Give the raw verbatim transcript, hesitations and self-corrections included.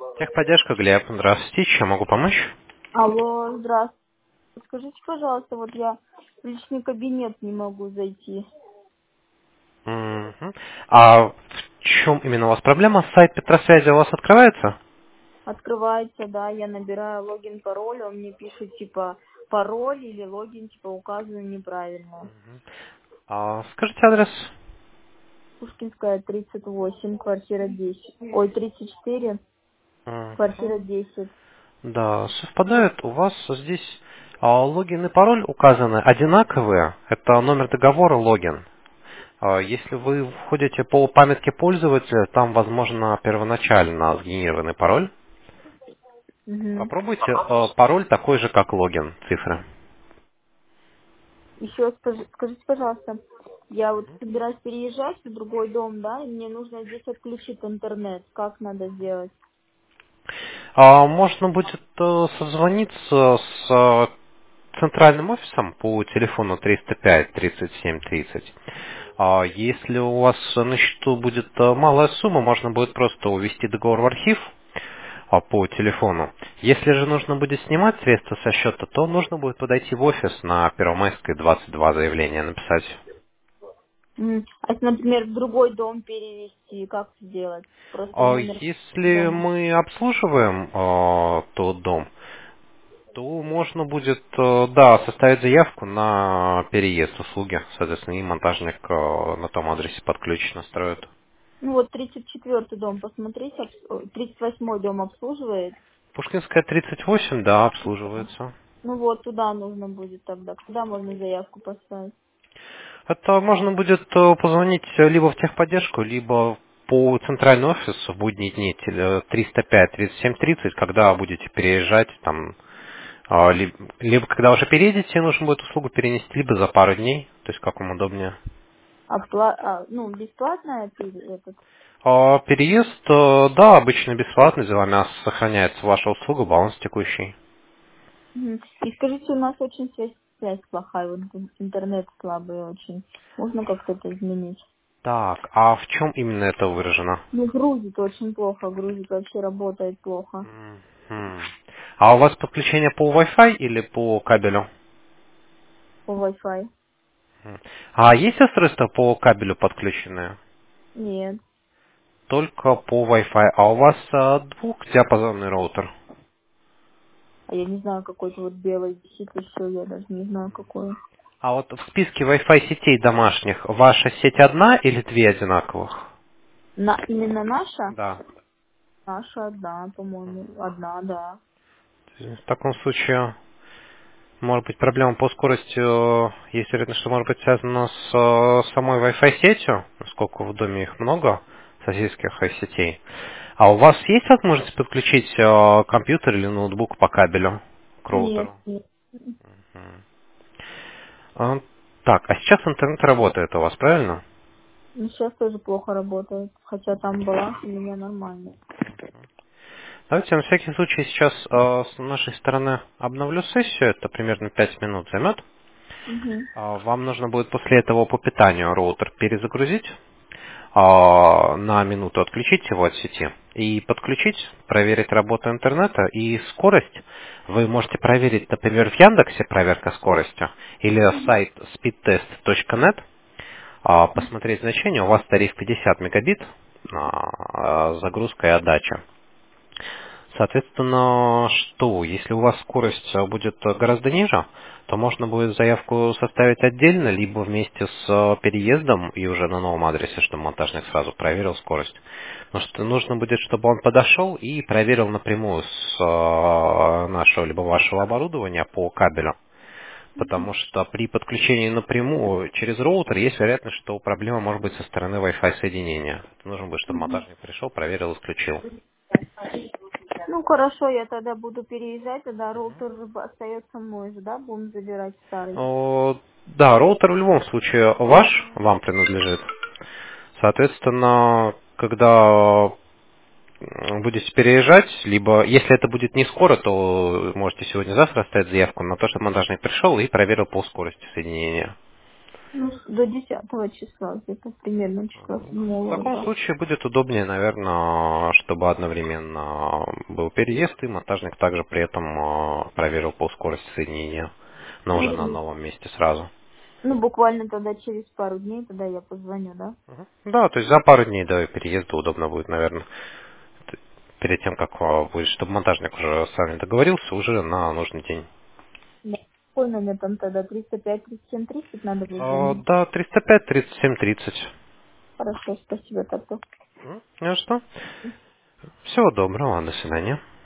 Техподдержка, Глеб. Здравствуйте. Чем могу помочь? Алло, здравствуйте. Скажите, пожалуйста, вот я в личный кабинет не могу зайти. Мгм. А в чем именно у вас проблема? Сайт Петросвязи у вас открывается? Открывается, да, я набираю логин, пароль, он мне пишет, типа, пароль или логин, типа, указываю неправильно. А, скажите адрес. Пушкинская, тридцать восемь, квартира десять. Ой, тридцать четыре, Мгм. квартира десять. Да, совпадает. У вас здесь а, логин и пароль указаны одинаковые. Это номер договора, логин. А, Если вы входите по памятке пользователя, там, возможно, первоначально сгенерированный пароль. Угу. Попробуйте а, пароль такой же, как логин, цифры. Еще скажи, скажите, пожалуйста, я вот собираюсь переезжать в другой дом, да, и мне нужно здесь отключить интернет. Как надо сделать? А, Можно будет э, созвониться с э, центральным офисом по телефону триста пять тридцать семь тридцать. А Если у вас на счету будет э, малая сумма, можно будет просто увести договор в архив а, по телефону. Если же нужно будет снимать средства со счета, то нужно будет подойти в офис на Первомайской двадцать два заявление написать. М, А если, например, в другой дом перевести, как сделать? Просто А номер Если дома. мы обслуживаем э, тот дом, то можно будет, э, да, составить заявку на переезд услуги. Соответственно, и монтажник э, на том адресе под ключ настроит. Ну вот тридцать четвёртый дом, посмотрите, обс- ой, тридцать восьмой дом обслуживает. Пушкинская тридцать восемь, да, обслуживается. Ну вот, туда нужно будет тогда. Куда можно заявку поставить? Это можно будет э, позвонить либо в техподдержку, либо по центральному офису в будние дни теле- триста пять тридцать семь тридцать, когда будете переезжать, там, а, ли- либо когда уже переедете, нужно будет услугу перенести, либо за пару дней, то есть как вам удобнее. Опла- а, ну, бесплатная пере- этот? А, Переезд, э, да, обычно бесплатный, за вами сохраняется ваша услуга, баланс текущий. Мгм. И скажите, у нас очень связь, связь плохая, вот интернет слабый очень. Можно как-то это изменить? Так, а в чем именно это выражено? Ну, грузит очень плохо, грузит вообще работает плохо Мгм. А у вас подключение по Wi-Fi или по кабелю? по Wi-Fi. Мгм. А есть устройства по кабелю подключенные? Нет. Только по Wi-Fi. А у вас а, двухдиапазонный роутер? А я не знаю, какой-то вот белый висит и все, я даже не знаю, какой. А вот в списке Wi-Fi сетей домашних ваша сеть одна или две одинаковых? На, именно наша? Да. Наша одна, по-моему. Одна, да. В таком случае, может быть, проблема по скорости, э, есть вероятность, что может быть связана с э, самой Wi-Fi сетью, поскольку в доме их много, соседских сетей. А у вас есть возможность подключить э, компьютер или ноутбук по кабелю к Нет, роутеру? нет. Мгм. А, Так, а сейчас интернет работает у вас, правильно? Ну, сейчас тоже плохо работает. Хотя там баланс у меня нормальный. Давайте на всякий случай сейчас э, с нашей стороны обновлю сессию, это примерно пять минут займет. Угу. А, Вам нужно будет после этого по питанию роутер перезагрузить, а, на минуту отключить его от сети и подключить, проверить работу интернета и скорость. Вы можете проверить, например, в Яндексе проверка скорости или сайт speedtest точка нет, а, посмотреть значение. У вас тариф пятьдесят мегабит, а, загрузка и отдача. Соответственно, что, если у вас скорость э, будет э, гораздо ниже, то можно будет заявку составить отдельно, либо вместе с э, переездом и уже на новом адресе, чтобы монтажник сразу проверил скорость. Потому что нужно будет, чтобы он подошел и проверил напрямую с э, нашего либо вашего оборудования по кабелю. Потому что при подключении напрямую через роутер есть вероятность, что проблема может быть со стороны Wi-Fi соединения. Нужно будет, чтобы монтажник пришел, проверил, исключил. Ну, хорошо, я тогда буду переезжать, тогда роутер остается мой же, да? Будем забирать старый. О, Да, роутер в любом случае ваш, вам принадлежит. Соответственно, когда м, будете переезжать, либо если это будет не скоро, то можете сегодня-завтра оставить заявку на то, чтобы монтажник пришел и проверил по скорости соединения. Ну, с- до десятого числа, где-то примерно числа В седьмого, таком да. случае будет удобнее, наверное, чтобы одновременно был переезд, и монтажник также при этом э, проверил по скорости соединения, но уже на Ну, новом месте сразу. ну, буквально тогда через пару дней, тогда я позвоню, да? Мгм. Да, то есть за пару дней до переезда удобно будет, наверное, т- перед тем, как э, будет, чтобы монтажник уже с вами договорился уже на нужный день. Да. Какой номер там тогда? триста пять тридцать семь тридцать надо будет Э, звонить? Да, триста пять тридцать семь тридцать. Хорошо, спасибо, тогда. М, Ну что? Всего доброго, до свидания.